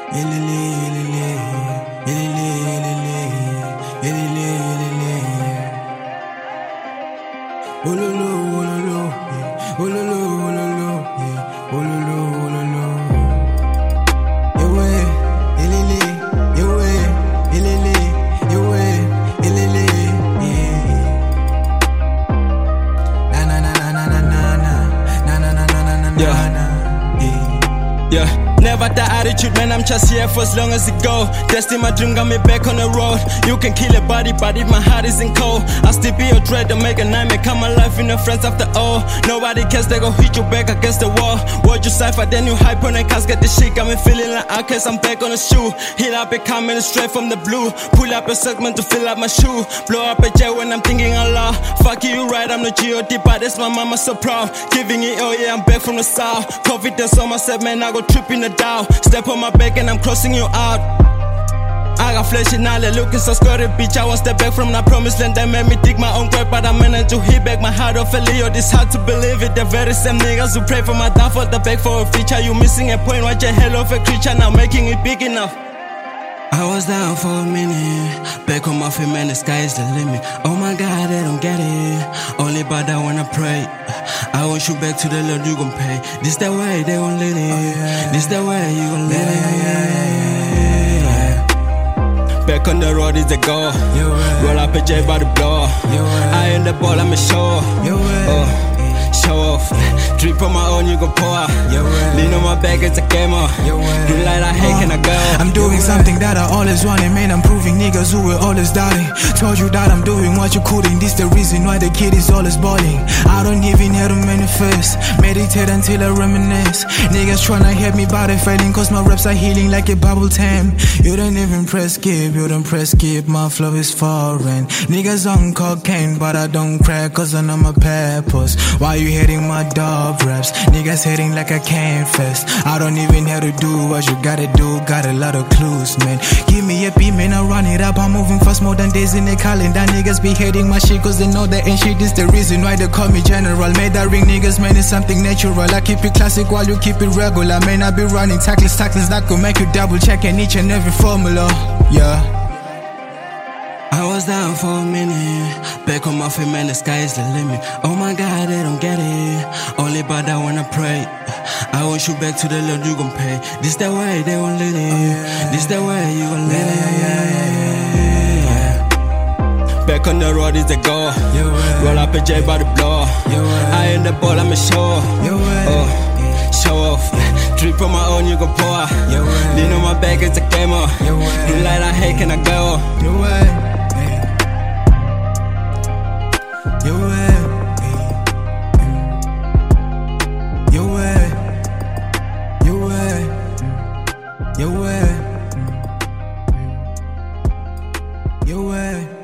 Elele, elele, elele, elele, elele, elele. Ololo, ololo, ololo, ololo, ololo, ololo. Ewe, elele, ewe, elele, ewe, elele. Na na na na na na na na na na na na na. Yeah, never that attitude, man, I'm just here for as long as it go. Testing my dream, got me back on the road. You can kill a body, but if my heart isn't cold, I'll still be your dread to make a nightmare, come alive in the friends after all. Nobody cares, they gon' hit you back against the wall. Word you cipher, then you hype on the casket, the shit got me feeling like outcast, I'm back on the shoe. Hit up it coming straight from the blue. Pull up a segment to fill up my shoe. Blow up a jet when I'm thinking Allah. Fuck you, right, I'm the G.O.D, but that's my mama so proud. Giving it, oh yeah, I'm back from the south. Confidence on myself, man, I go trip in the down. Step on my back and I'm crossing you out. I got flesh and all that looking so scary, bitch. I won't step back from that promised land that made me dig my own grave, but I managed to hit back my heart off a Leo. This hard to believe it. The very same niggas who pray for my downfall, the beg for a feature. You missing a point, watch a hell of a creature, now making it big enough. I was down for a minute, back on my feet, man, the sky is the limit. Oh my God, they don't get it, only by that when I pray. I want you back to the Lord, you gon' pay. This that way, they gon' let it. This that way, you gon' let it. Back on the road is the goal. Roll up a J by the blow. I in the ball, I'm a show. Show off. Drip on my own, you gon' pour. Lean on my back, it's a gamer. Green light, I hate, can I go? I'm doing something that I always wanted, man. I'm proving niggas who were always doubting. Told you that I'm doing what you couldn't. This the reason why the kid is always balling. I don't even have to manifest. Meditate until I reminisce. Niggas tryna help me, but they failing, cause my reps are healing like a bubble tam. You don't even press skip, you don't press skip. My flow is foreign. Niggas on cocaine, but I don't crack, cause I know my purpose. Why you hating my dub raps? Niggas hating like I can't fast. I don't even have to do what you gotta do. Got a lot of clues, man. Give me a beat, man, I run it up. I'm moving fast, more than days in the calendar. Niggas be hating my shit, cause they know that ain't shit. This the reason why they call me general. Made that ring, niggas, man, it's something natural. I keep it classic while you keep it regular. Man, I be running tackles that could make you double checking each and every formula. Yeah. I was down for a minute, back on my feet, man, the sky is the limit. Oh my God, they don't get it, only by that when I pray. I want you back to the Lord, you gon' pay. This that way, they gon' let it. This that way, you gon' let it. Back on the road is the goal. Roll up a J by the blow. I in the ball, I'm a show. Show off. Drip on my own, you gon' pour. Lean on my back, it's a gamer. Green light, I hate, can I go? Your way. Your way. Your way. Your way. Your way. Your way.